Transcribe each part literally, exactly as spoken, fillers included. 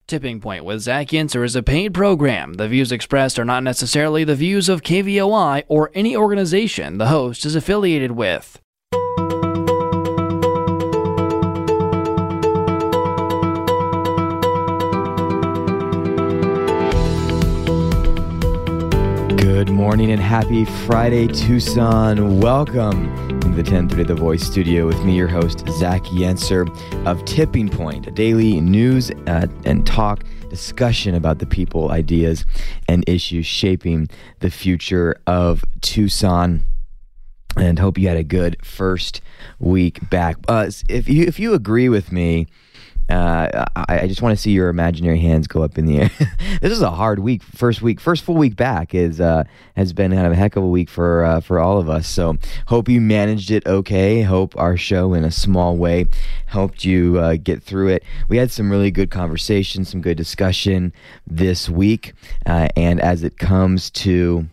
Tipping Point with Zach Yenser is a paid program. The views expressed are not necessarily the views of K V O I or any organization the host is affiliated with. Good morning and happy Friday, Tucson. Welcome to the ten thirty The Voice studio with me, your host, Zach Yenser of Tipping Point, a daily news uh, and talk discussion about the people, ideas, and issues shaping the future of Tucson. And hope you had a good first week back. Uh, if you if you agree with me, Uh, I, I just want to see your imaginary hands go up in the air. This is a hard week. First week, first full week back is uh, has been kind of a heck of a week for uh, for all of us. So hope you managed it okay. Hope our show, in a small way, helped you uh, get through it. We had some really good conversation, some good discussion this week, uh, and as it comes to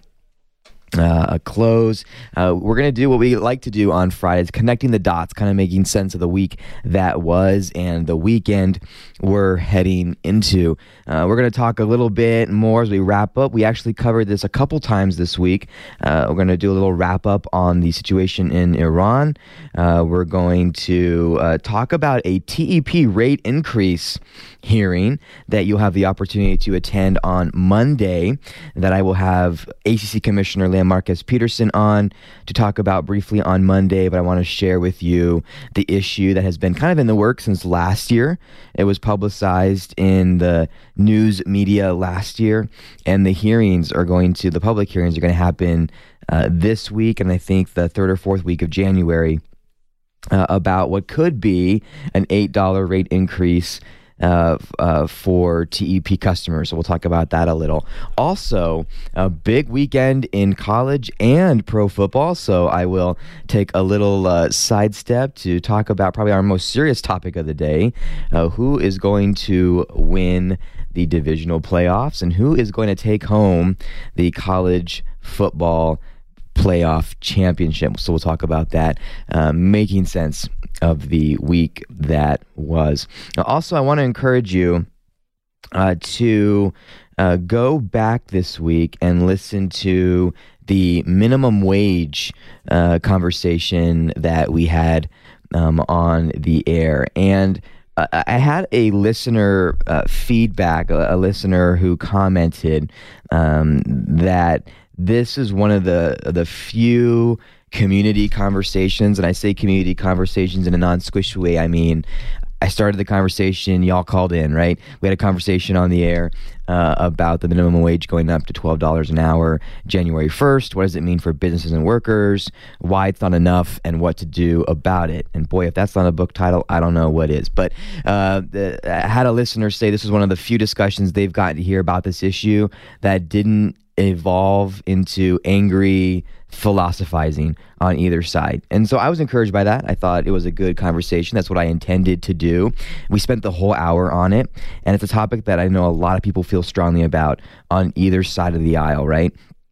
Uh, a close. Uh, we're going to do what we like to do on Fridays, connecting the dots, kind of making sense of the week that was and the weekend we're heading into. Uh, we're going to talk a little bit more as we wrap up. We actually covered this a couple times this week. Uh, we're going to do a little wrap up on the situation in Iran. Uh, we're going to uh, talk about a T E P rate increase hearing that you'll have the opportunity to attend on Monday, that I will have A C C Commissioner Leah Marquez Peterson on to talk about briefly on Monday, but I want to share with you the issue that has been kind of in the works since last year. It was publicized in the news media last year, and the hearings are going to, the public hearings are going to happen uh, this week, and I think the third or fourth week of January, uh, about what could be an eight dollars rate increase Uh, uh, for T E P customers. So we'll talk about that a little. Also, a big weekend in college and pro football. So I will take a little uh, sidestep to talk about probably our most serious topic of the day. Uh, who is going to win the divisional playoffs and who is going to take home the college football playoff championship. So we'll talk about that, uh, making sense of the week that was. Now, also, I want to encourage you uh, to uh, go back this week and listen to the minimum wage uh, conversation that we had um, on the air. And uh, I had a listener uh, feedback, a, a listener who commented um, that this is one of the the few community conversations, and I say community conversations in a non-squishy way. I mean, I started the conversation, y'all called in, right? We had a conversation on the air uh, about the minimum wage going up to twelve dollars an hour January first. What does it mean for businesses and workers? Why it's not enough, and what to do about it. And boy, if that's not a book title, I don't know what is. But uh, the, I had a listener say this was one of the few discussions they've gotten to hear about this issue that didn't evolve into angry philosophizing on either side. And so I was encouraged by that. I thought it was a good conversation. That's what I intended to do. We spent the whole hour on it, and it's a topic that I know a lot of people feel strongly about on either side of the aisle, right?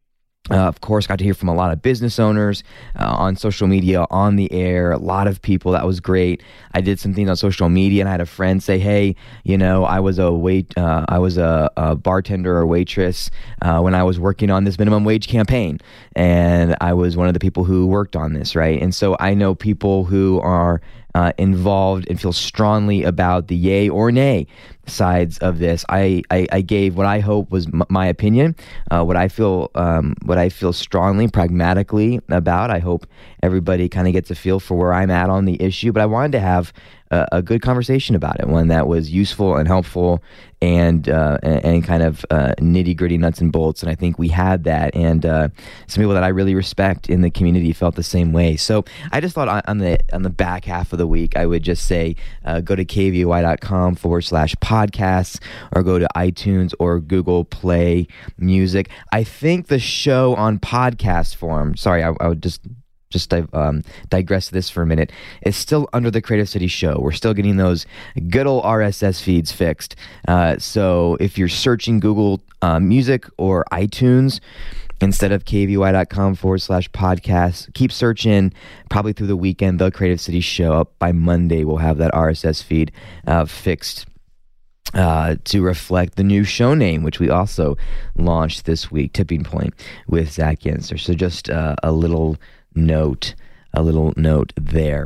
Uh, of course, got to hear from a lot of business owners uh, on social media, on the air, a lot of people. That was great. I did some things on social media, and I had a friend say, hey, you know, I was a wait, uh, I was a, a bartender or waitress uh, when I was working on this minimum wage campaign, and I was one of the people who worked on this, right? And so I know people who are Uh, involved and feel strongly about the yay or nay sides of this. I, I, I gave what I hope was m- my opinion, uh, what I feel um, what I feel strongly, pragmatically about. I hope everybody kind of gets a feel for where I'm at on the issue, but I wanted to have a, a good conversation about it, one that was useful and helpful and uh, and, and kind of uh, nitty gritty nuts and bolts. And I think we had that, and uh, some people that I really respect in the community felt the same way. So I just thought on, on the on the back half of the week, I would just say uh, go to kvoy.com forward slash podcasts, or go to iTunes or Google Play Music. I think the show on podcast form. Sorry, I, I would just. Just um, digress this for a minute. It's still under the Creative City Show. We're still getting those good old R S S feeds fixed. Uh, so if you're searching Google uh, Music or iTunes instead of kvoy.com forward slash podcasts, keep searching. Probably through the weekend, the Creative City Show. Up by Monday, we'll have that R S S feed uh, fixed uh, to reflect the new show name, which we also launched this week, Tipping Point with Zach Yenser. So just uh, a little note, a little note there.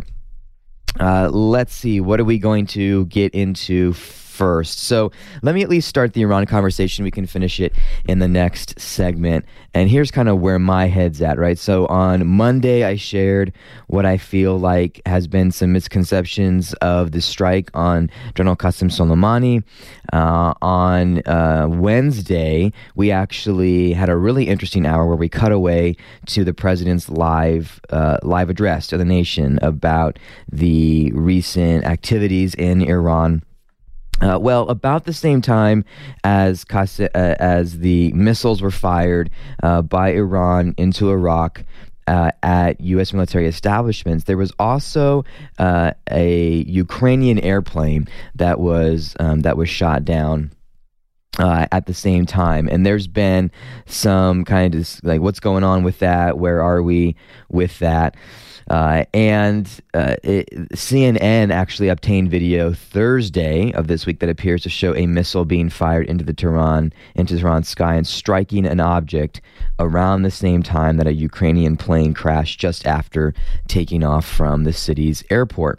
Uh, let's see, what are we going to get into first? So let me at least start the Iran conversation. We can finish it in the next segment. And here's kind of where my head's at, right? So on Monday, I shared what I feel like has been some misconceptions of the strike on General Qasem Soleimani. Uh, on uh, Wednesday, we actually had a really interesting hour where we cut away to the president's live uh, live address to the nation about the recent activities in Iran. Uh, well, about the same time as uh, as the missiles were fired uh, by Iran into Iraq uh, at U S military establishments, there was also uh, a Ukrainian airplane that was um, that was shot down Uh, at the same time. And there's been some kind of like, what's going on with that? Where are we with that? Uh, and uh, it, C N N actually obtained video Thursday of this week that appears to show a missile being fired into the Tehran, into Tehran's sky and striking an object around the same time that a Ukrainian plane crashed just after taking off from the city's airport.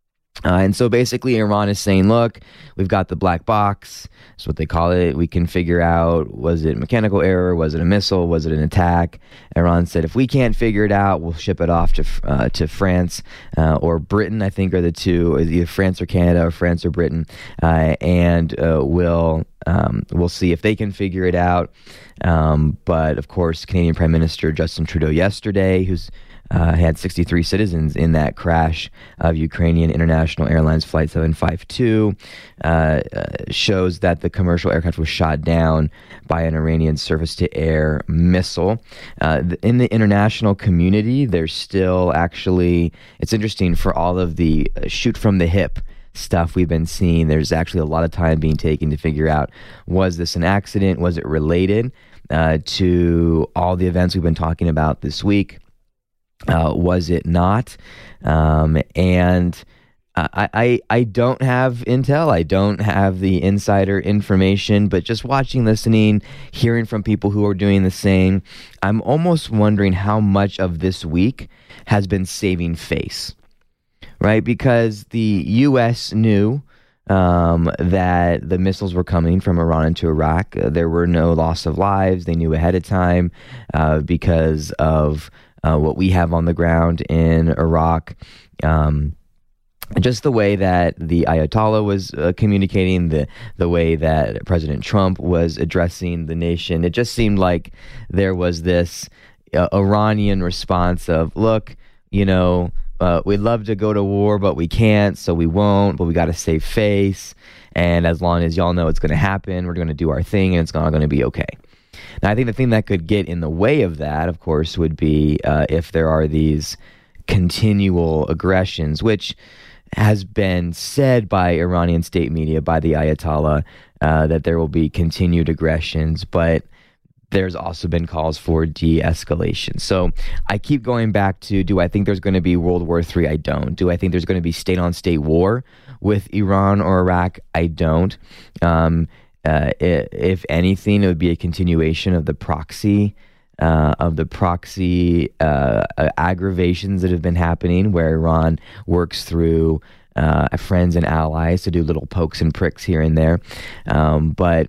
Uh, and so basically Iran is saying, look, we've got the black box. That's what they call it. We can figure out, was it mechanical error? Was it a missile? Was it an attack? Iran said, if we can't figure it out, we'll ship it off to uh, to France uh, or Britain, I think are the two, either France or Canada or France or Britain. Uh, and uh, we'll, um, we'll see if they can figure it out. Um, but of course, Canadian Prime Minister Justin Trudeau yesterday, who's Uh, had sixty-three citizens in that crash of Ukrainian International Airlines Flight seven five two, uh, uh, shows that the commercial aircraft was shot down by an Iranian surface-to-air missile. Uh, in the international community, there's still actually, it's interesting for all of the shoot-from-the-hip stuff we've been seeing, there's actually a lot of time being taken to figure out, was this an accident? Was it related uh, to all the events we've been talking about this week? Uh, was it not? Um, and I, I I don't have intel. I don't have the insider information, but just watching, listening, hearing from people who are doing the same, I'm almost wondering how much of this week has been saving face, right? Because the U S knew um, that the missiles were coming from Iran into Iraq. Uh, there were no loss of lives. They knew ahead of time uh, because of Uh, what we have on the ground in Iraq, um, just the way that the Ayatollah was uh, communicating, the the way that President Trump was addressing the nation, it just seemed like there was this uh, Iranian response of, look, you know, uh, we'd love to go to war, but we can't, so we won't, but we got to save face, and as long as y'all know it's going to happen, we're going to do our thing, and it's not going to be okay. Now, I think the thing that could get in the way of that, of course, would be uh, if there are these continual aggressions, which has been said by Iranian state media, by the Ayatollah, uh, that there will be continued aggressions, but there's also been calls for de-escalation. So I keep going back to, do I think there's going to be World War Three? I don't. Do I think there's going to be state-on-state war with Iran or Iraq? I don't. Um Uh, if anything, it would be a continuation of the proxy, uh, of the proxy uh, aggravations that have been happening, where Iran works through uh, friends and allies to do little pokes and pricks here and there. Um, but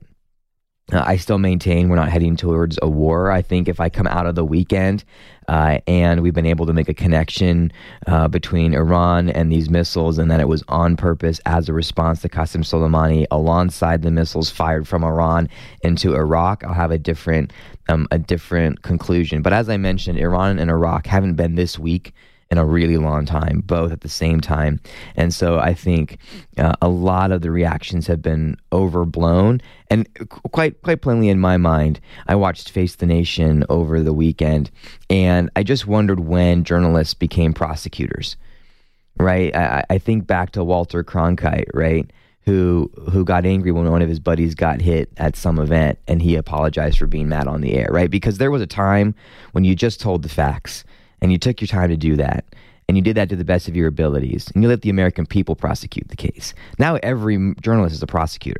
uh, I still maintain we're not heading towards a war. I think if I come out of the weekend uh, and we've been able to make a connection uh, between Iran and these missiles, and that it was on purpose as a response to Qasem Soleimani alongside the missiles fired from Iran into Iraq, I'll have a different um, a different conclusion. But as I mentioned, Iran and Iraq haven't been this weak in a really long time, both at the same time. And so I think uh, a lot of the reactions have been overblown. And quite quite plainly in my mind, I watched Face the Nation over the weekend, and I just wondered when journalists became prosecutors, right? I, I think back to Walter Cronkite, right? Who who got angry when one of his buddies got hit at some event, and he apologized for being mad on the air, right? Because there was a time when you just told the facts, and you took your time to do that, and you did that to the best of your abilities, and you let the American people prosecute the case. Now every journalist is a prosecutor.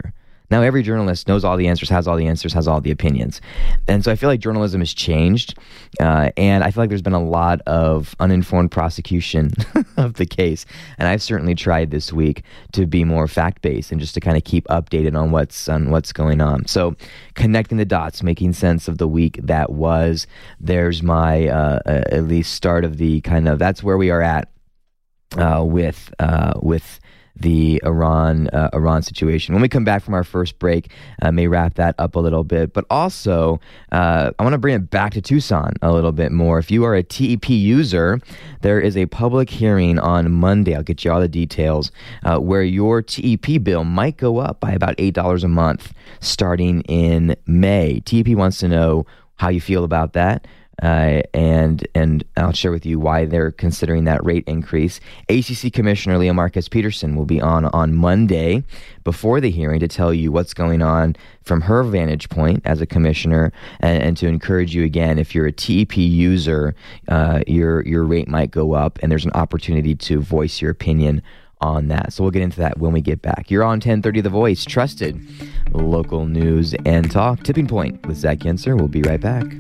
Now, every journalist knows all the answers, has all the answers, has all the opinions. And so I feel like journalism has changed. Uh, and I feel like there's been a lot of uninformed prosecution of the case. And I've certainly tried this week to be more fact-based and just to kind of keep updated on what's on what's going on. So connecting the dots, making sense of the week that was. There's my uh, uh, at least start of the kind of, that's where we are at uh, with uh, with the Iran uh, Iran situation. When we come back from our first break, I uh, may wrap that up a little bit. But also, uh, I want to bring it back to Tucson a little bit more. If you are a T E P user, there is a public hearing on Monday. I'll get you all the details, uh, where your T E P bill might go up by about eight dollars a month starting in May. T E P wants to know how you feel about that. Uh, and and I'll share with you why they're considering that rate increase. A C C Commissioner Leah Marquez Peterson will be on on Monday before the hearing to tell you what's going on from her vantage point as a commissioner, and, and to encourage you again, if you're a T E P user, uh, your your rate might go up, and there's an opportunity to voice your opinion on that. So we'll get into that when we get back. You're on ten thirty The Voice, trusted local news and talk. Tipping Point with Zach Yenser. We'll be right back.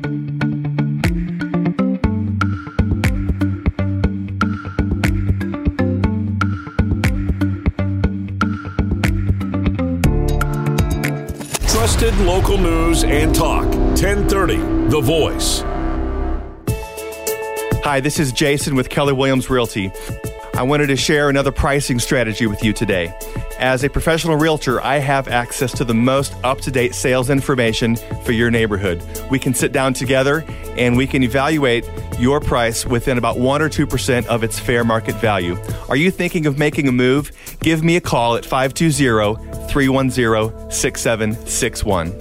Trusted local news and talk. ten thirty The Voice. Hi, this is Jason with Keller Williams Realty. I wanted to share another pricing strategy with you today. As a professional realtor, I have access to the most up-to-date sales information for your neighborhood. We can sit down together and we can evaluate your price within about one or two percent of its fair market value. Are you thinking of making a move? Give me a call at five two zero, three one zero, six seven six one.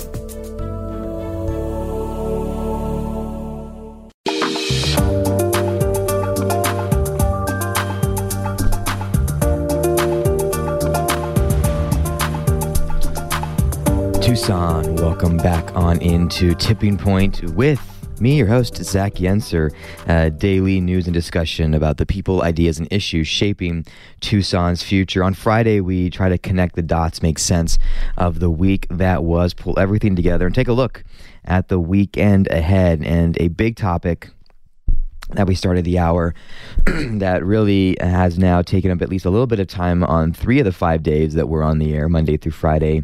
Tucson, welcome back on into Tipping Point with me, your host, Zach Yenser. Uh, daily news and discussion about the people, ideas, and issues shaping Tucson's future. On Friday, we try to connect the dots, make sense of the week that was, pull everything together, and take a look at the weekend ahead. And a big topic that we started the hour that really has now taken up at least a little bit of time on three of the five days that we're on the air, Monday through Friday.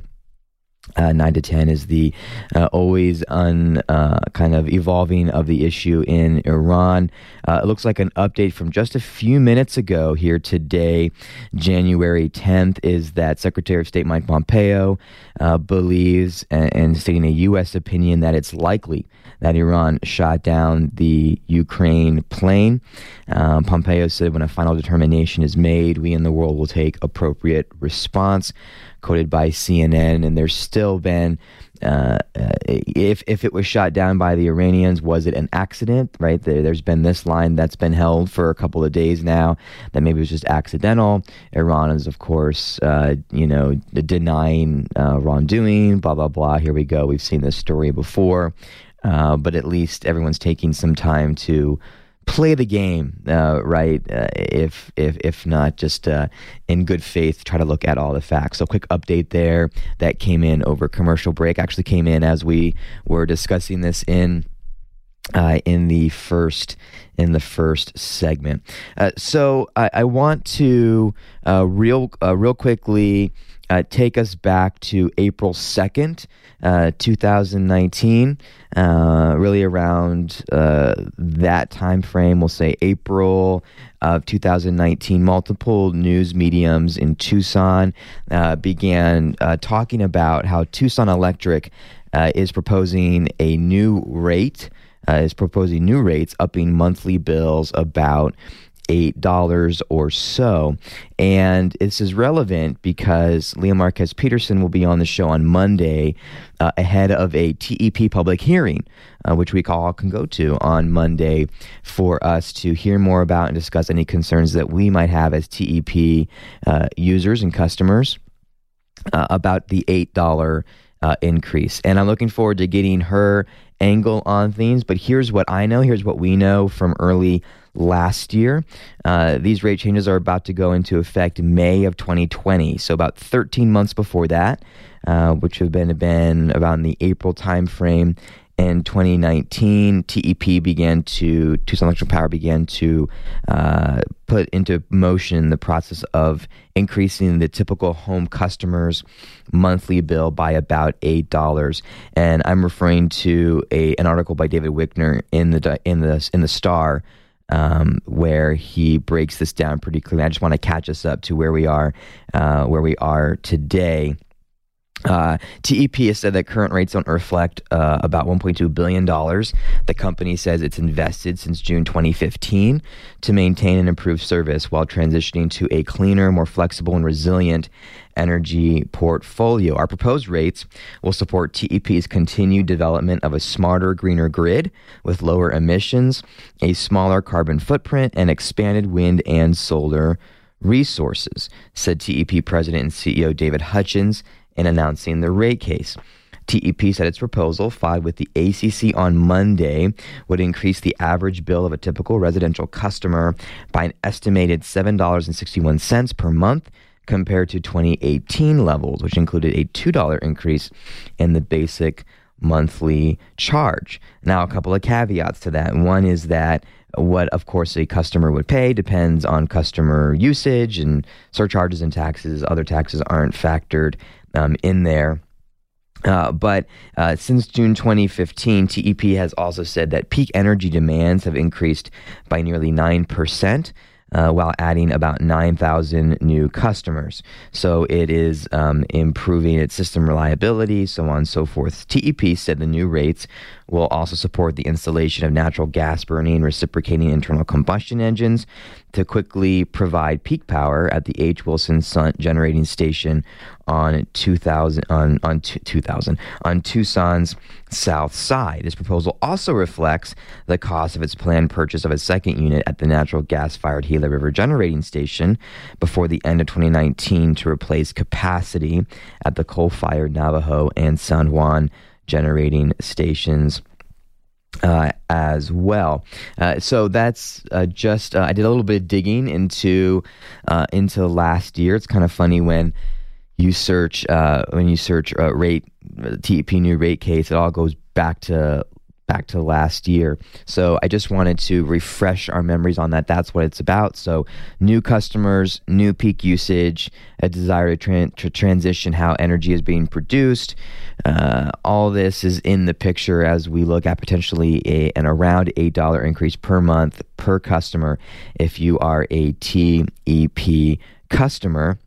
Uh, nine to ten is the uh, always un uh, kind of evolving of the issue in Iran. Uh, it looks like an update from just a few minutes ago here today, January tenth, is that Secretary of State Mike Pompeo uh, believes, and, and stating a U S opinion, that it's likely that Iran shot down the Ukraine plane. Um, Pompeo said, when a final determination is made, we in the world will take appropriate response. Quoted by C N N, and there's still been, uh, uh, if if it was shot down by the Iranians, was it an accident, right? There, there's been this line that's been held for a couple of days now, that maybe it was just accidental. Iran is, of course, uh, you know, denying uh, wrongdoing, blah, blah, blah. Here we go. We've seen this story before, uh, but at least everyone's taking some time to play the game, uh, right? Uh, if if if not, just uh, in good faith, try to look at all the facts. So, quick update there that came in over commercial break. Actually, came in as we were discussing this in uh, in the first in the first segment. Uh, so, I, I want to uh, real uh, real quickly uh, take us back to April second. Uh, two thousand nineteen, uh, really around uh, that time frame, we'll say April of two thousand nineteen, multiple news mediums in Tucson uh, began uh, talking about how Tucson Electric uh, is proposing a new rate, uh, is proposing new rates, upping monthly bills about eight dollars or so. And this is relevant because Leah Marquez Peterson will be on the show on Monday uh, ahead of a T E P public hearing, uh, which we all can go to on Monday for us to hear more about and discuss any concerns that we might have as T E P uh, users and customers uh, about the eight dollars Uh, increase. And I'm looking forward to getting her angle on things. But here's what I know. Here's what we know from early last year. Uh, these rate changes are about to go into effect May of twenty twenty. So about thirteen months before that, uh, which have been, been about in the April timeframe. In twenty nineteen, T E P began to, Tucson Electric Power began to uh, put into motion the process of increasing the typical home customer's monthly bill by about eight dollars. And I'm referring to a an article by David Wickner in the in the in the Star, um, where he breaks this down pretty clearly. I just want to catch us up to where we are, uh, where we are today. Uh, T E P has said that current rates don't reflect uh, about one point two billion dollars. The company says it's invested since June twenty fifteen to maintain and improve service while transitioning to a cleaner, more flexible, and resilient energy portfolio. Our proposed rates will support T E P's continued development of a smarter, greener grid with lower emissions, a smaller carbon footprint, and expanded wind and solar resources, said T E P President and C E O David Hutchins in announcing the rate case. T E P said its proposal, filed with the A C C on Monday, would increase the average bill of a typical residential customer by an estimated seven dollars and sixty-one cents per month compared to twenty eighteen levels, which included a two dollars increase in the basic monthly charge. Now, a couple of caveats to that. One is that what, of course, a customer would pay depends on customer usage, and surcharges and taxes, other taxes aren't factored um, in there. Uh, but uh, since June twenty fifteen, T E P has also said that peak energy demands have increased by nearly nine percent. Uh, while adding about nine thousand new customers. So it is um, improving its system reliability, so on and so forth. T E P said the new rates will also support the installation of natural gas burning reciprocating internal combustion engines to quickly provide peak power at the H. Wilson Sunt generating station on two thousand on on two thousand on Tucson's south side. This proposal also reflects the cost of its planned purchase of a second unit at the natural gas-fired Gila River generating station before the end of twenty nineteen to replace capacity at the coal-fired Navajo and San Juan generating stations uh, as well. Uh, so that's uh, just uh, I did a little bit of digging into uh, into last year. It's kind of funny when you search uh, when you search uh, rate T E P new rate case, it all goes back to back to last year. So I just wanted to refresh our memories on that. That's what it's about. So new customers, new peak usage, a desire to, tran- to transition how energy is being produced. Uh, all this is in the picture as we look at potentially a, an around eight dollars increase per month per customer if you are a T E P customer.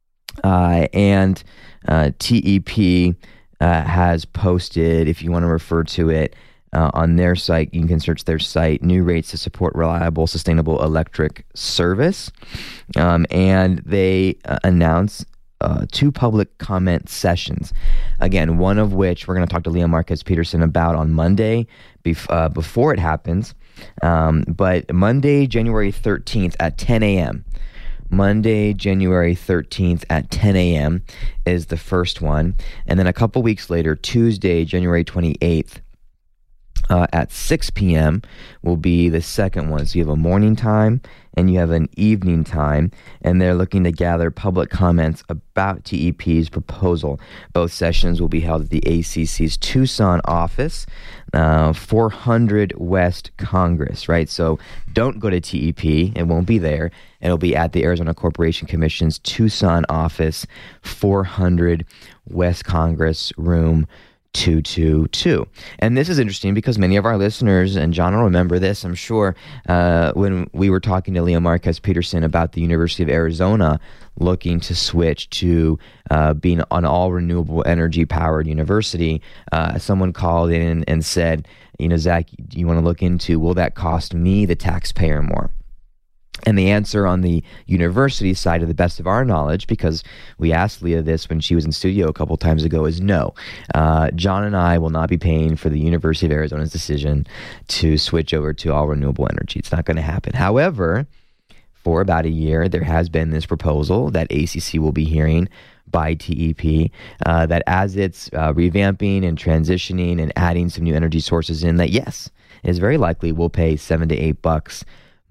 Uh, and uh, T E P uh, has posted, if you want to refer to it, uh, on their site, you can search their site, new rates to support reliable, sustainable electric service. Um, and they uh, announce uh, two public comment sessions. Again, one of which we're going to talk to Leah Marquez Peterson about on Monday bef- uh, before it happens. Um, but Monday, January thirteenth at ten a.m., Monday, January thirteenth at ten a.m. is the first one. And then a couple weeks later, Tuesday, January twenty-eighth uh, at six p.m. will be the second one. So you have a morning time and you have an evening time, and they're looking to gather public comments about T E P's proposal. Both sessions will be held at the A C C's Tucson office, uh, four hundred West Congress, right? So don't go to T E P. It won't be there. It'll be at the Arizona Corporation Commission's Tucson office, four hundred West Congress, room two two two. And this is interesting because many of our listeners, and John will remember this, I'm sure, uh, when we were talking to Leah Marquez Peterson about the University of Arizona looking to switch to uh, being an all renewable energy powered university, uh, someone called in and said, you know, Zach, you want to look into, will that cost me, the taxpayer, more? And the answer on the university side, to the best of our knowledge, because we asked Leah this when she was in studio a couple times ago, is no. Uh, John and I will not be paying for the University of Arizona's decision to switch over to all renewable energy. It's not going to happen. However, for about a year, there has been this proposal that A C C will be hearing by T E P, uh, that as it's uh, revamping and transitioning and adding some new energy sources in, that yes, it is very likely we'll pay seven to eight bucks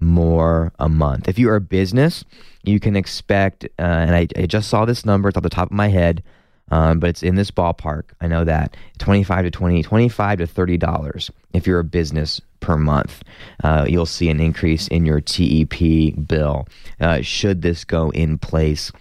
more a month. If you are a business, you can expect, uh, and I, I just saw this number, it's off the top of my head, um, but it's in this ballpark. I know that twenty-five to twenty, twenty-five to thirty dollars. If you're a business per month, uh, you'll see an increase in your T E P bill. Uh, should this go in place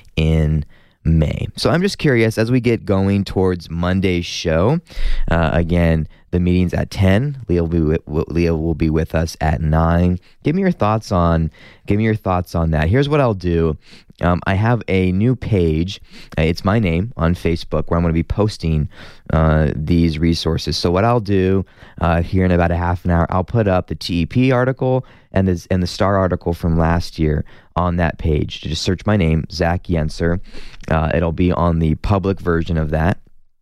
in May? So I'm just curious, as we get going towards Monday's show, uh, again, the meeting's at ten. Leah will be with, Leah will be with us at nine. Give me your thoughts on give me your thoughts on that. Here's what I'll do. Um, I have a new page. Uh, it's my name on Facebook where I'm going to be posting uh, these resources. So what I'll do uh, here in about a half an hour, I'll put up the T E P article and the and the Star article from last year on that page. Just search my name, Zach Yenser. Uh, it'll be on the public version of that.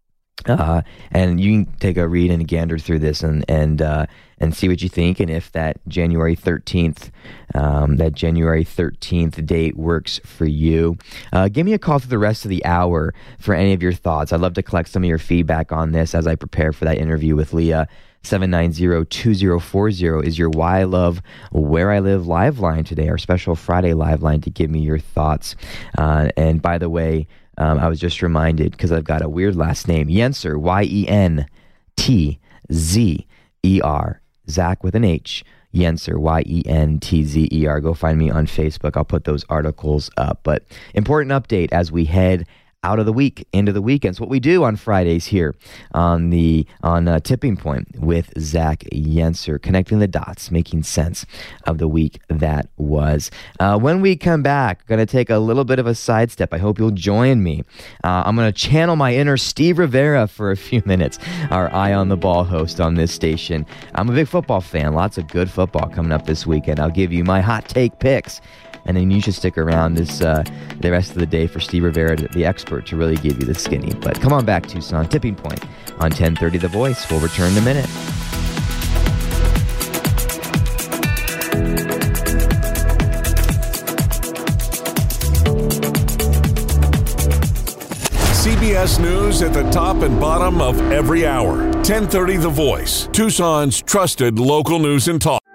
Uh, and you can take a read and a gander through this and and uh, and see what you think, and if that January thirteenth um, that January thirteenth date works for you. Uh, give me a call through the rest of the hour for any of your thoughts. I'd love to collect some of your feedback on this as I prepare for that interview with Leah. seven nine zero, two zero four zero is your Why I Love Where I Live live line today, our special Friday live line to give me your thoughts. Uh, and by the way, Um, I was just reminded, because I've got a weird last name, Yenser, Y E N T Z E R, Zach with an H, Yenser, Y E N T Z E R. Go find me on Facebook. I'll put those articles up. But important update as we head out of the week, into the weekends. What we do on Fridays here on the on uh, Tipping Point with Zach Yenser, connecting the dots, making sense of the week that was. Uh, when we come back, going to take a little bit of a sidestep. I hope you'll join me. Uh, I'm going to channel my inner Steve Rivera for a few minutes, our Eye on the Ball host on this station. I'm a big football fan. Lots of good football coming up this weekend. I'll give you my hot take picks. And then you should stick around this uh, the rest of the day for Steve Rivera, the expert, to really give you the skinny. But come on back, Tucson. Tipping Point on ten thirty The Voice. We'll return in a minute. C B S News at the top and bottom of every hour. ten thirty The Voice, Tucson's trusted local news and talk.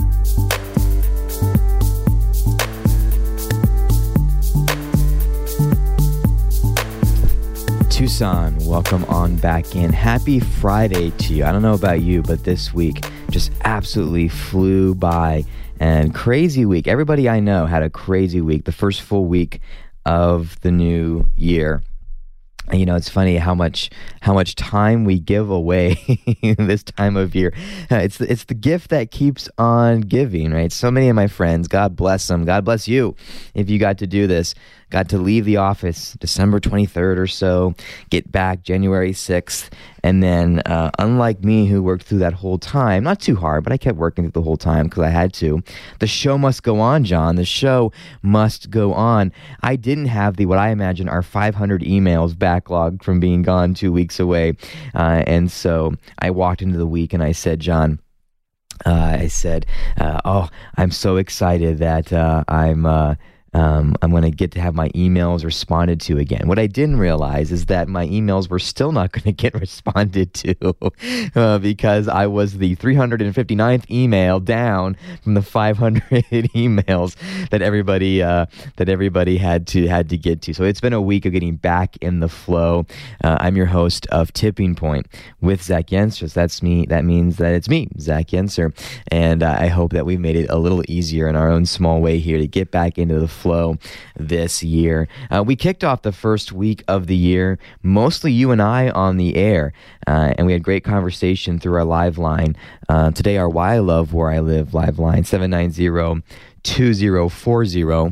Tucson, welcome on back in. Happy Friday to you. I don't know about you, but this week just absolutely flew by, and crazy week. Everybody I know had a crazy week, the first full week of the new year. You know, it's funny how much how much time we give away this time of year. It's the, it's the gift that keeps on giving, right? So many of my friends, God bless them, God bless you, if you got to do this, got to leave the office December twenty-third or so, get back January sixth, and then uh, unlike me who worked through that whole time, not too hard, but I kept working through the whole time because I had to, the show must go on, John. The show must go on. I didn't have the, what I imagine are five hundred emails backlogged from being gone two weeks away, uh, and so I walked into the week and I said, John, uh, I said, uh, oh, I'm so excited that uh, I'm... Uh, Um, I'm going to get to have my emails responded to again. What I didn't realize is that my emails were still not going to get responded to uh, because I was the three hundred fifty-ninth email down from the five hundred emails that everybody uh, that everybody had to had to get to. So it's been a week of getting back in the flow. Uh, I'm your host of Tipping Point with Zach Yenser. That's me. That means that it's me, Zach Yenser, and uh, I hope that we've made it a little easier in our own small way here to get back into the flow this year. Uh, we kicked off the first week of the year, mostly you and I on the air, uh, and we had great conversation through our live line. Uh, today, our Why I Love Where I Live live line, seven nine zero, two zero four zero.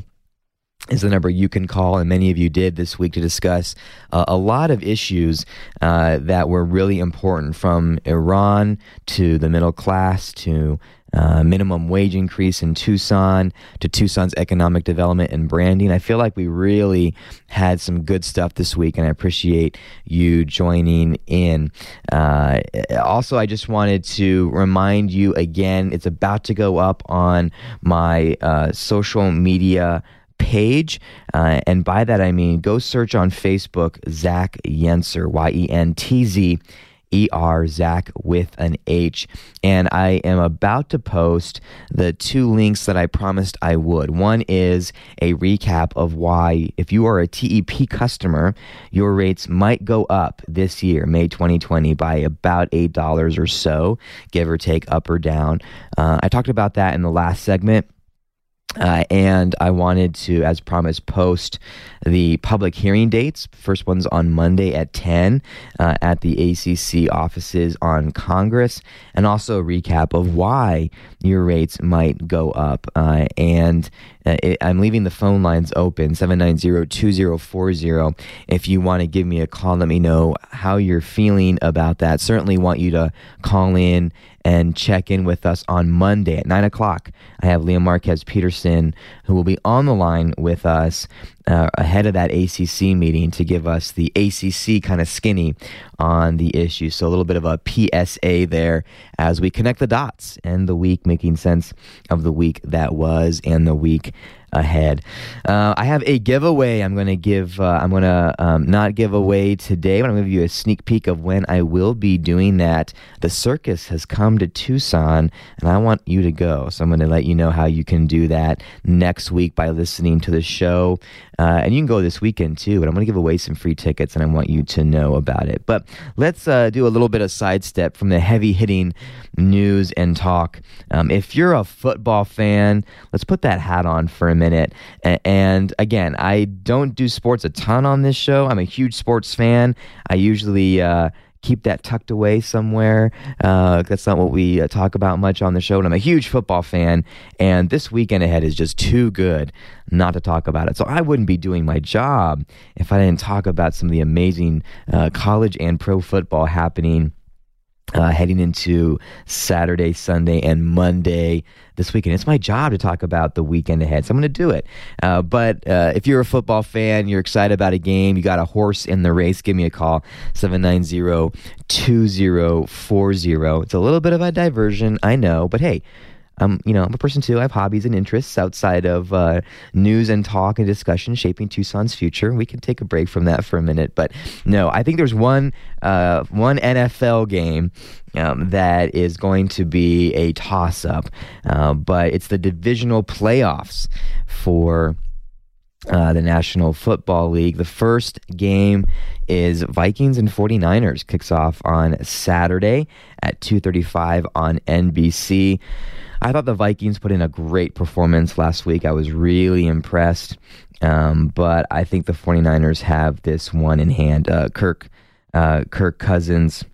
is the number you can call, and many of you did this week to discuss uh, a lot of issues uh, that were really important, from Iran to the middle class to uh, minimum wage increase in Tucson to Tucson's economic development and branding. I feel like we really had some good stuff this week, and I appreciate you joining in. Uh, also, I just wanted to remind you again, it's about to go up on my uh, social media page. Uh, and by that, I mean, go search on Facebook, Zach Yenser, Y E N T Z E R, Zach with an H. And I am about to post the two links that I promised I would. One is a recap of why, if you are a T E P customer, your rates might go up this year, May twenty twenty, by about eight dollars or so, give or take, up or down. Uh, I talked about that in the last segment. Uh, and I wanted to, as promised, post the public hearing dates. First one's on Monday at ten uh, at the A C C offices on Congress, and also a recap of why your rates might go up. Uh, and uh, it, I'm leaving the phone lines open, seven nine zero, two zero four zero. If you want to give me a call, let me know how you're feeling about that. Certainly want you to call in and check in with us on Monday at nine o'clock. I have Liam Marquez Peterson, who will be on the line with us uh, ahead of that A C C meeting to give us the A C C kind of skinny on the issue. So a little bit of a P S A there as we connect the dots and the week, making sense of the week that was and the week ahead. Uh, I have a giveaway I'm going to give. Uh, I'm going to um, not give away today, but I'm going to give you a sneak peek of when I will be doing that. The circus has come to Tucson, and I want you to go. So I'm going to let you know how you can do that next week by listening to the show. Uh, and you can go this weekend too, but I'm going to give away some free tickets, and I want you to know about it. But let's uh, do a little bit of sidestep from the heavy-hitting news and talk. Um, if you're a football fan, let's put that hat on for a minute. And again, I don't do sports a ton on this show. I'm a huge sports fan. I usually uh, keep that tucked away somewhere. Uh, that's not what we uh, talk about much on the show. And I'm a huge football fan. And this weekend ahead is just too good not to talk about it. So I wouldn't be doing my job if I didn't talk about some of the amazing uh, college and pro football happening Uh, heading into Saturday, Sunday, and Monday this weekend. It's my job to talk about the weekend ahead, so I'm going to do it. Uh, but uh, if you're a football fan, you're excited about a game, you got a horse in the race, give me a call, seven nine zero, two zero four zero. It's a little bit of a diversion, I know, but hey, Um, you know, I'm a person too. I have hobbies and interests outside of uh, news and talk and discussion shaping Tucson's future. We can take a break from that for a minute. But no, I think there's one uh, one N F L game um, that is going to be a toss-up. Uh, but it's the divisional playoffs for Uh, the National Football League. The first game is Vikings and forty-niners. Kicks off on Saturday at two thirty-five on N B C. I thought the Vikings put in a great performance last week. I was really impressed. Um, but I think the forty-niners have this one in hand. Uh, Kirk uh, Kirk Cousins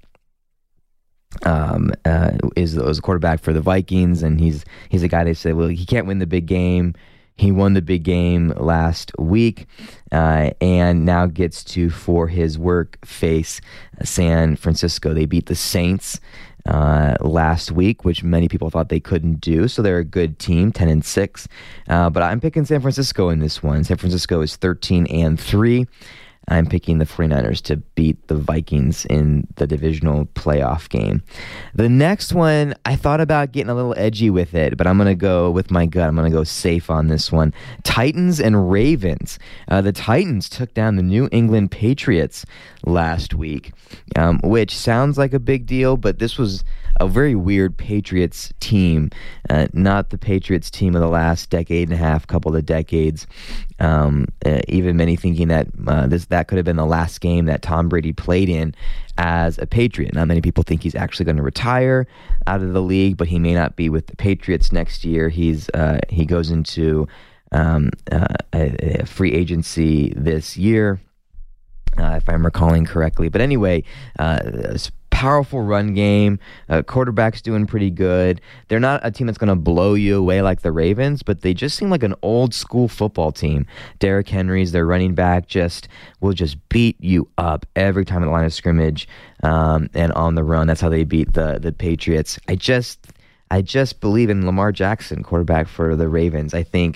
um, uh, is, is a quarterback for the Vikings, and he's he's a guy they say, well, he can't win the big game. He won the big game last week uh, and now gets to, for his work, face San Francisco. They beat the Saints uh, last week, which many people thought they couldn't do. So they're a good team, ten and six. Uh, but I'm picking San Francisco in this one. San Francisco is thirteen and three. I'm picking the forty-niners to beat the Vikings in the divisional playoff game. The next one, I thought about getting a little edgy with it, but I'm going to go with my gut. I'm going to go safe on this one. Titans and Ravens. Uh, the Titans took down the New England Patriots last week, um, which sounds like a big deal, but this was a very weird Patriots team. Uh, not the Patriots team of the last decade and a half, couple of decades. Um, uh, even many thinking that uh, this that could have been the last game that Tom Brady played in as a Patriot. Not many people think he's actually going to retire out of the league, but he may not be with the Patriots next year. He's uh, he goes into um, uh, a, a free agency this year, uh, if I'm recalling correctly. But anyway, uh, powerful run game. Uh, quarterback's doing pretty good. They're not a team that's going to blow you away like the Ravens, but they just seem like an old school football team. Derrick Henry's their running back, just will just beat you up every time at the line of scrimmage um, and on the run. That's how they beat the the Patriots. I just I just believe in Lamar Jackson, quarterback for the Ravens. I think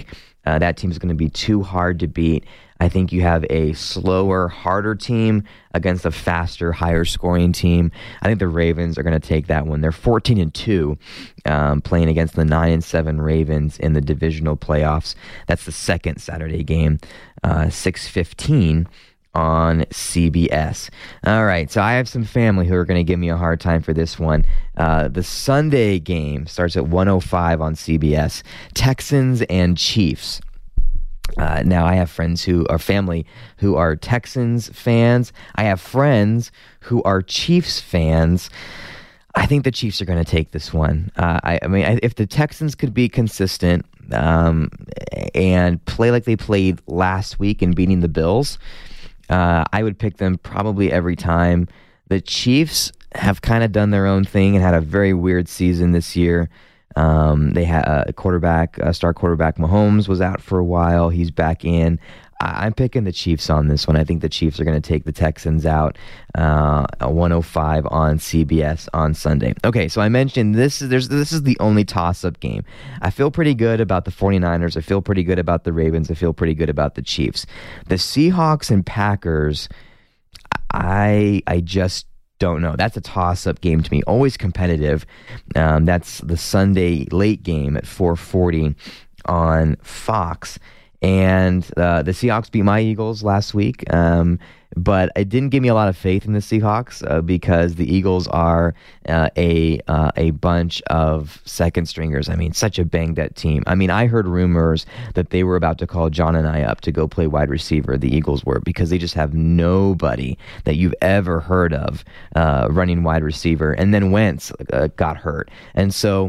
Uh, that team's going to be too hard to beat. I think you have a slower, harder team against a faster, higher scoring team. I think the Ravens are going to take that one. They're fourteen and two, um, playing against the nine and seven Ravens in the divisional playoffs. That's the second Saturday game, uh, six fifteen on C B S. All right, so I have some family who are going to give me a hard time for this one. Uh, the Sunday game starts at one oh five on C B S. Texans and Chiefs. Uh, now, I have friends who are family who are Texans fans. I have friends who are Chiefs fans. I think the Chiefs are going to take this one. Uh, I, I mean, I, if the Texans could be consistent um, and play like they played last week in beating the Bills, uh, I would pick them probably every time. The Chiefs have kind of done their own thing and had a very weird season this year. Um, they had a quarterback, a star quarterback, Mahomes was out for a while. He's back in. I, I'm picking the Chiefs on this one. I think the Chiefs are going to take the Texans out. Uh, one oh five on C B S on Sunday. Okay, so I mentioned this is there's this is the only toss-up game. I feel pretty good about the 49ers. I feel pretty good about the Ravens. I feel pretty good about the Chiefs. The Seahawks and Packers, I I just don't know. That's a toss-up game to me. Always competitive. Um, that's the Sunday late game at four forty on Fox. And uh, the Seahawks beat my Eagles last week, um, but it didn't give me a lot of faith in the Seahawks uh, because the Eagles are uh, a uh, a bunch of second stringers. I mean, such a banged-up team. I mean, I heard rumors that they were about to call John and I up to go play wide receiver. The Eagles were, because they just have nobody that you've ever heard of uh, running wide receiver. And then Wentz uh, got hurt, and so.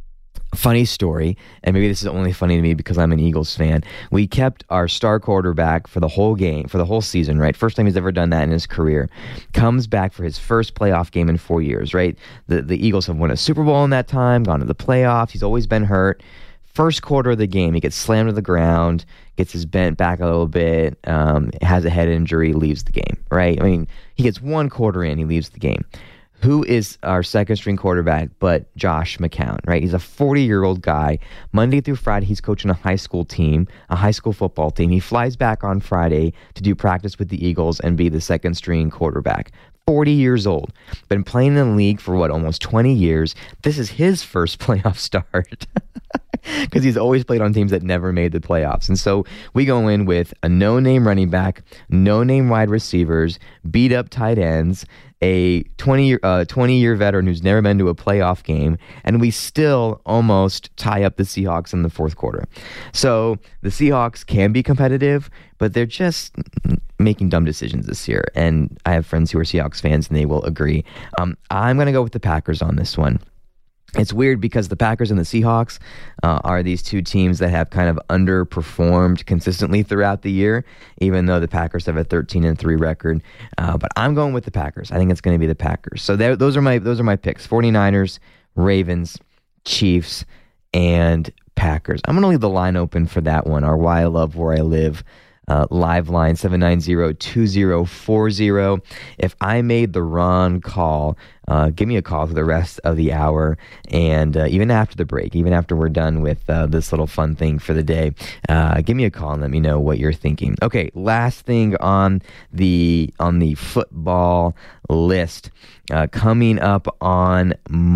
Funny story, and maybe this is only funny to me because I'm an Eagles fan. We kept our star quarterback for the whole game, for the whole season, right? First time he's ever done that in his career. Comes back for his first playoff game in four years, right? The the Eagles have won a Super Bowl in that time, gone to the playoffs. He's always been hurt. First quarter of the game, he gets slammed to the ground, gets his bent back a little bit, um, has a head injury, leaves the game, right? I mean, he gets one quarter in, he leaves the game. Who is our second-string quarterback but Josh McCown, right? He's a forty-year-old guy. Monday through Friday, he's coaching a high school team, a high school football team. He flies back on Friday to do practice with the Eagles and be the second-string quarterback. forty years old. Been playing in the league for, what, almost twenty years. This is his first playoff start. Because he's always played on teams that never made the playoffs. And so we go in with a no-name running back, no-name wide receivers, beat-up tight ends, a twenty-year uh, twenty-year veteran who's never been to a playoff game, and we still almost tie up the Seahawks in the fourth quarter. So the Seahawks can be competitive, but they're just making dumb decisions this year. And I have friends who are Seahawks fans, and they will agree. Um, I'm going to go with the Packers on this one. It's weird because the Packers and the Seahawks uh, are these two teams that have kind of underperformed consistently throughout the year, even though the Packers have a thirteen and three record. Uh, but I'm going with the Packers. I think it's going to be the Packers. So those are my those are my picks: 49ers, Ravens, Chiefs, and Packers. I'm going to leave the line open for that one. Our Why I Love Where I Live Uh, live line seven nine zero, two zero four zero. If I made the wrong call, uh, give me a call for the rest of the hour, and uh, even after the break, even after we're done with uh, this little fun thing for the day, uh, give me a call and let me know what you're thinking. Okay, last thing on the on the football list, uh, coming up on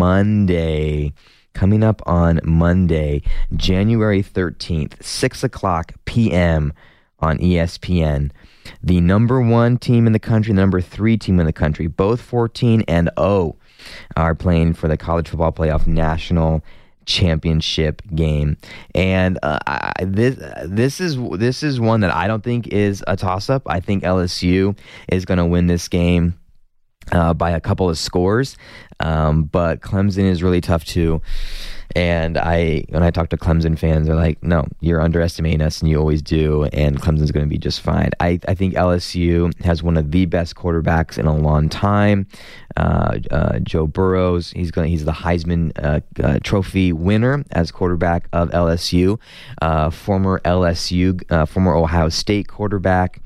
Monday. Coming up on Monday, January thirteenth, six o'clock p.m. on E S P N. The number one team in the country, the number three team in the country, both fourteen and oh, are playing for the College Football Playoff National Championship game. And uh, I, this this is this is one that I don't think is a toss-up. I think L S U is going to win this game uh, by a couple of scores. Um, but Clemson is really tough too. And I, when I talk to Clemson fans, they're like, no, you're underestimating us, and you always do, and Clemson's going to be just fine. I, I think L S U has one of the best quarterbacks in a long time. Uh, uh, Joe Burrows, he's going, he's the Heisman uh, uh, Trophy winner as quarterback of L S U. Uh, former L S U, uh, former Ohio State quarterback.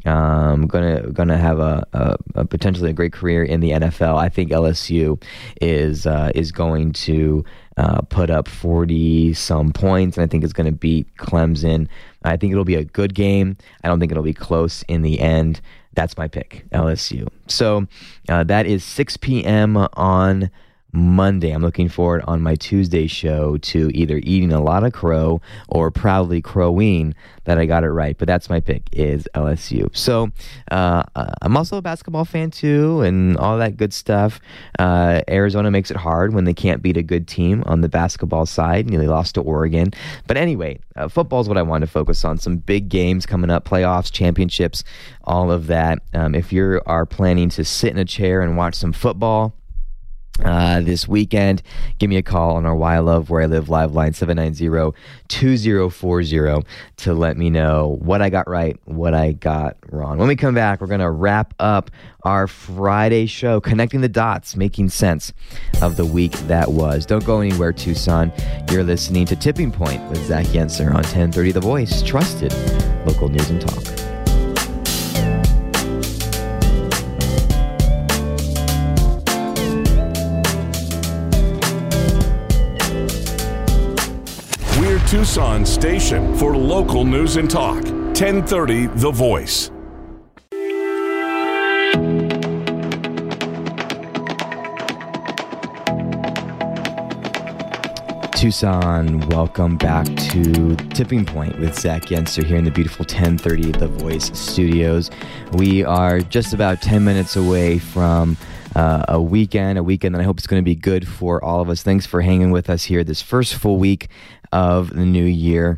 Um, gonna gonna have a, a, a potentially a great career in the N F L. I think L S U is uh, is going to uh, put up forty some points, and I think it's going to beat Clemson. I think it'll be a good game. I don't think it'll be close in the end. That's my pick, L S U. So uh, that is six p.m. on Monday. I'm looking forward on my Tuesday show to either eating a lot of crow or proudly crowing that I got it right. But that's my pick, is L S U. So uh, I'm also a basketball fan too, and all that good stuff. Uh, Arizona makes it hard when they can't beat a good team on the basketball side. You know, they lost to Oregon. But anyway, uh, football is what I wanted to focus on. Some big games coming up, playoffs, championships, all of that. Um, if you are planning to sit in a chair and watch some football Uh, this weekend, give me a call on our Why I Love Where I Live live line, seven nine zero, two zero four zero, to let me know what I got right, what I got wrong. When we come back, we're going to wrap up our Friday show, connecting the dots, making sense of the week that was. Don't go anywhere, Tucson. You're listening to Tipping Point with Zach Yenser on ten thirty The Voice, trusted local news and talk. Tucson station for local news and talk. ten thirty The Voice. Tucson, welcome back to Tipping Point with Zach Yenser here in the beautiful ten thirty The Voice studios. We are just about ten minutes away from Uh, a weekend, a weekend that I hope is going to be good for all of us. Thanks for hanging with us here this first full week of the new year.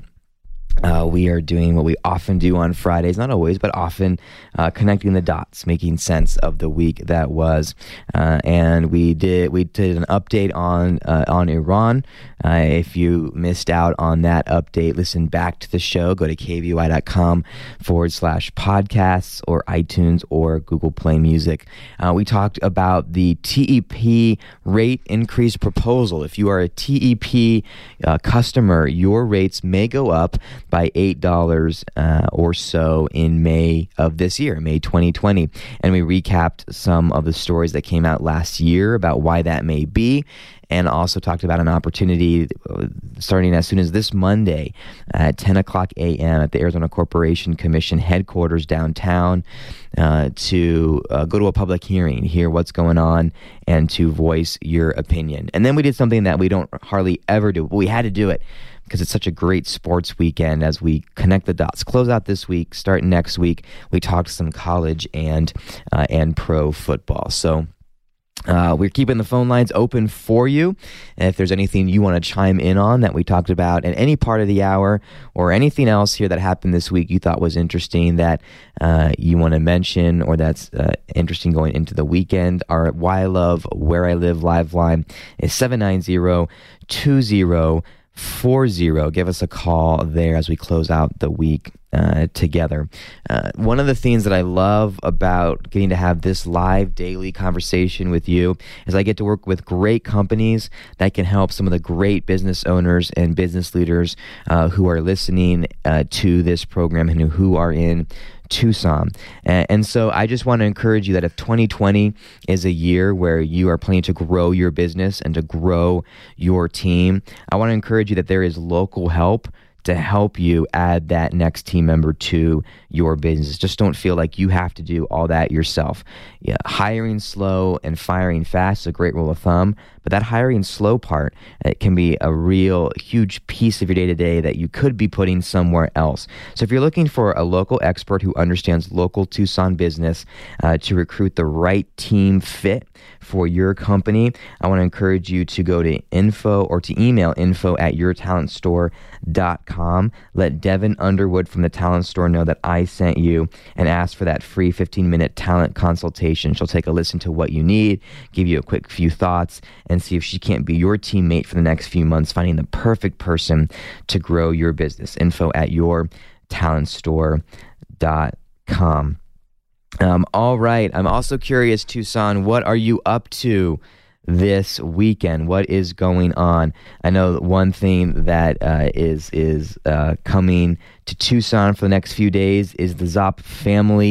Uh, we are doing what we often do on Fridays, not always, but often, uh, connecting the dots, making sense of the week that was. Uh, and we did we did an update on uh, on Iran. Uh, if you missed out on that update, listen back to the show. Go to kvoi.com forward slash podcasts or iTunes or Google Play Music. Uh, we talked about the T E P rate increase proposal. If you are a T E P uh, customer, your rates may go up by eight dollars uh, or so in May of this year, May twenty twenty. And we recapped some of the stories that came out last year about why that may be, and also talked about an opportunity starting as soon as this Monday at ten o'clock a.m. at the Arizona Corporation Commission headquarters downtown uh, to uh, go to a public hearing, hear what's going on, and to voice your opinion. And then we did something that we don't hardly ever do, but we had to do it because it's such a great sports weekend as we connect the dots. Close out this week, start next week. We talked some college and uh, and pro football. So Uh, we're keeping the phone lines open for you. And if there's anything you want to chime in on that we talked about in any part of the hour, or anything else here that happened this week you thought was interesting that uh, you want to mention, or that's uh, interesting going into the weekend, our Why I Love Where I Live live line is seven nine zero, two zero four zero. Give us a call there as we close out the week uh, together. Uh, one of the things that I love about getting to have this live daily conversation with you is I get to work with great companies that can help some of the great business owners and business leaders uh, who are listening uh, to this program and who are in Tucson. And, and so I just want to encourage you that if twenty twenty is a year where you are planning to grow your business and to grow your team, I want to encourage you that there is local help to help you add that next team member to your business. Just don't feel like you have to do all that yourself. Yeah, hiring slow and firing fast is a great rule of thumb, but that hiring slow part, it can be a real huge piece of your day-to-day that you could be putting somewhere else. So if you're looking for a local expert who understands local Tucson business uh, to recruit the right team fit for your company, I want to encourage you to go to info or to email info at your talent store dot com. Let Devin Underwood from the Talent Store know that I sent you, and ask for that free fifteen minute talent consultation. She'll take a listen to what you need, give you a quick few thoughts, and see if she can't be your teammate for the next few months, finding the perfect person to grow your business. Info at your talent store dot com. Um, all right. I'm also curious, Tucson, what are you up to this weekend? What is going on? I know one thing that uh, is is uh, coming to Tucson for the next few days is the Zopp Family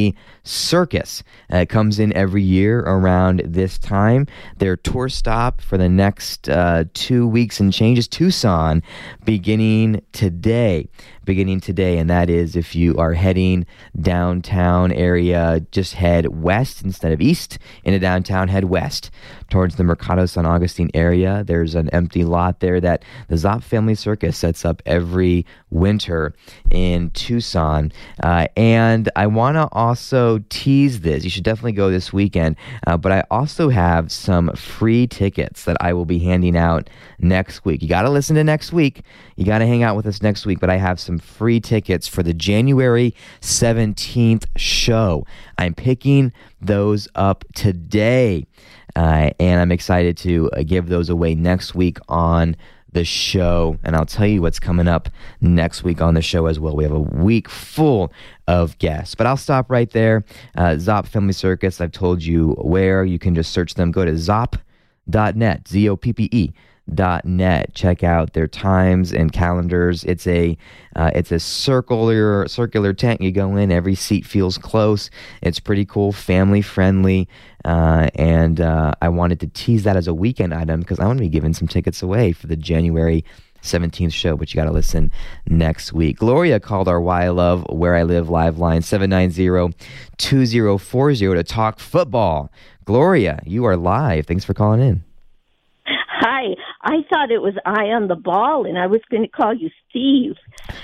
Circus. Uh, it comes in every year around this time. Their tour stop for the next uh, two weeks and change is Tucson, beginning today. Beginning today, and that is if you are heading downtown area, just head west instead of east into downtown, head west towards the Mercado San Agustin area. There's an empty lot there that the Zop Family Circus sets up every winter in Tucson. Uh, and I want to also tease this. You should definitely go this weekend, uh, but I also have some free tickets that I will be handing out next week. You got to listen to next week. You got to hang out with us next week, but I have some free tickets for the January seventeenth show. I'm picking those up today, uh, and I'm excited to uh, give those away next week on the show, and I'll tell you what's coming up next week on the show as well. We have a week full of guests, but I'll stop right there. Uh, Zop Family Circus, I've told you where. You can just search them. Go to zop dot net, Z O P P E dot net. Check out their times and calendars. It's a uh, it's a circular circular tent. You go in, every seat feels close. It's pretty cool, family friendly, uh, and uh, I wanted to tease that as a weekend item because I want to be giving some tickets away for the January seventeenth show, but you got to listen next week. Gloria called our Why I Love Where I Live live line seven nine zero, two zero four zero to talk football. Gloria, you are live. Thanks for calling in. Hi. I thought it was Eye on the Ball, and I was going to call you Steve.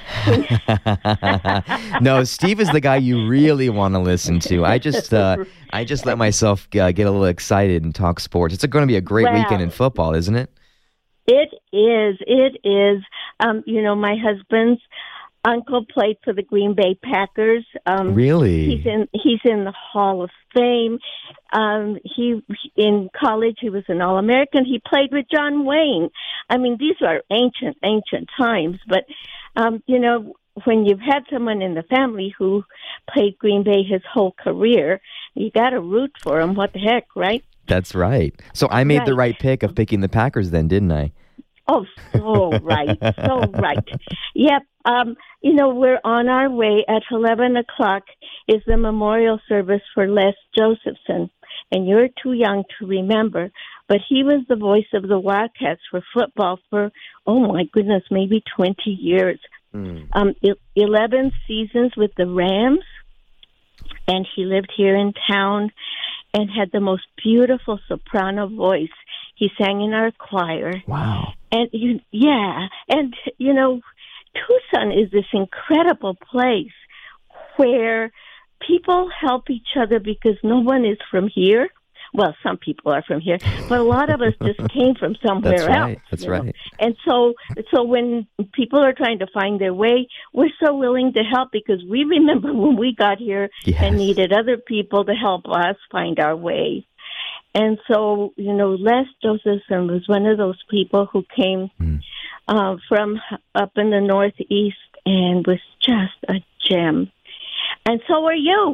No, Steve is the guy you really want to listen to. I just uh, I just let myself uh, get a little excited and talk sports. It's going to be a great well, weekend in football, isn't it? It is. It is. Um, you know, my husband's uncle played for the Green Bay Packers. Um, really? He's in He's in the Hall of Fame. Um, he in college he was an All-American. He played with John Wayne. I mean, these are ancient, ancient times. But um, you know, when you've had someone in the family who played Green Bay his whole career, you got to root for him. What the heck, right? That's right. So I made right. the right pick of picking the Packers, then, didn't I? Oh, so right, so right. Yep. Um, you know, we're on our way. At eleven o'clock is the memorial service for Les Josephson. And you're too young to remember, but he was the voice of the Wildcats for football for, oh my goodness, maybe twenty years. Mm. Um, eleven seasons with the Rams, and he lived here in town and had the most beautiful soprano voice. He sang in our choir. Wow. And, you, yeah, and, you know, Tucson is this incredible place where people help each other because no one is from here. Well, some people are from here, but a lot of us just came from somewhere That's right. else. That's right. Know? And so, so when people are trying to find their way, we're so willing to help because we remember when we got here yes. and needed other people to help us find our way. And so, you know, Les Josephson was one of those people who came mm. uh, from up in the Northeast and was just a gem. And so are you.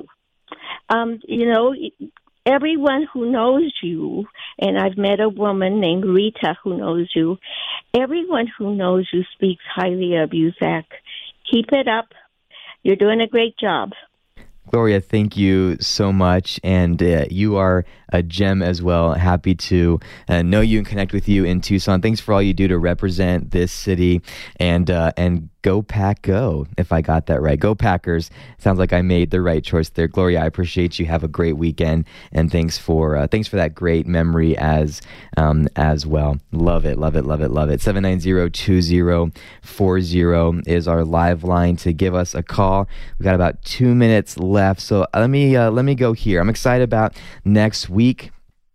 Um, you know, everyone who knows you, and I've met a woman named Rita who knows you, everyone who knows you speaks highly of you, Zach. Keep it up. You're doing a great job. Gloria, thank you so much, and uh, you are a gem as well. Happy to uh, know you and connect with you in Tucson. Thanks for all you do to represent this city, and uh, and go Pack Go, if I got that right. Go Packers. Sounds like I made the right choice there. Gloria, I appreciate you. Have a great weekend, and thanks for uh, thanks for that great memory as um, as well. Love it, love it, love it, love it. seven nine zero, two zero four zero is our live line to give us a call. We've got about two minutes left, so let me uh, let me go here. I'm excited about next week.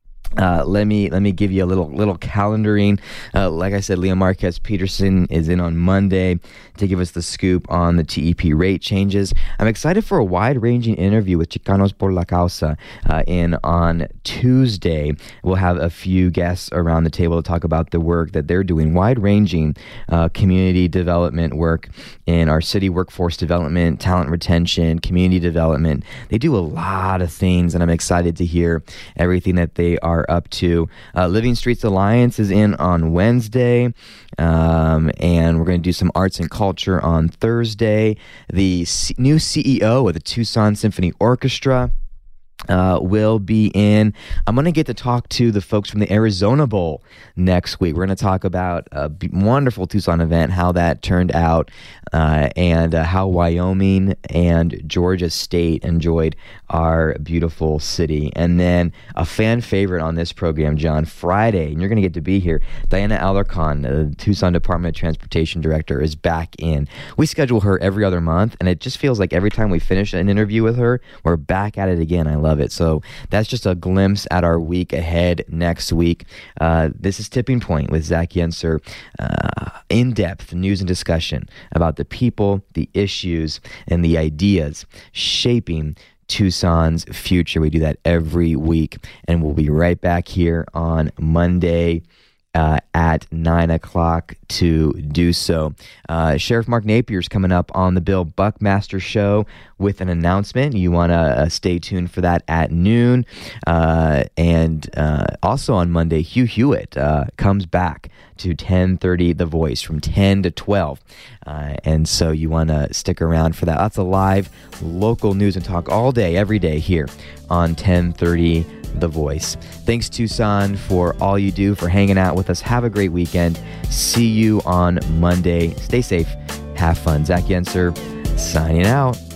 Uh, let me let me give you a little little calendaring. Uh, like I said, Leah Marquez Peterson is in on Monday to give us the scoop on the T E P rate changes. I'm excited for a wide-ranging interview with Chicanos por la Causa uh, in on Tuesday. We'll have a few guests around the table to talk about the work that they're doing, wide-ranging uh, community development work in our city, workforce development, talent retention, community development. They do a lot of things, and I'm excited to hear everything that they are up to. Uh, Living Streets Alliance is in on Wednesday, um, and we're going to do some arts and culture on Thursday. The C- new C E O of the Tucson Symphony Orchestra Uh, will be in. I'm going to get to talk to the folks from the Arizona Bowl next week. We're going to talk about a b- wonderful Tucson event, how that turned out, uh, and uh, how Wyoming and Georgia State enjoyed our beautiful city. And then a fan favorite on this program, John, Friday, and you're going to get to be here, Diana Alarcon, the Tucson Department of Transportation Director, is back in. We schedule her every other month, and it just feels like every time we finish an interview with her, we're back at it again. I love it. So that's just a glimpse at our week ahead next week. Uh, this is Tipping Point with Zach Yenser. Uh, in-depth news and discussion about the people, the issues, and the ideas shaping Tucson's future. We do that every week, and we'll be right back here on Monday Uh, at nine o'clock to do so. Uh, Sheriff Mark Napier's coming up on the Bill Buckmaster Show with an announcement. You want to uh, stay tuned for that at noon. Uh, and uh, also on Monday, Hugh Hewitt uh, comes back to ten thirty The Voice from ten to twelve. Uh, and so you want to stick around for that. Lots of live local news and talk all day, every day here on ten thirty The Voice. Thanks, Tucson, for all you do, for hanging out with us. Have a great weekend. See you on Monday. Stay safe. Have fun. Zach Yenser signing out.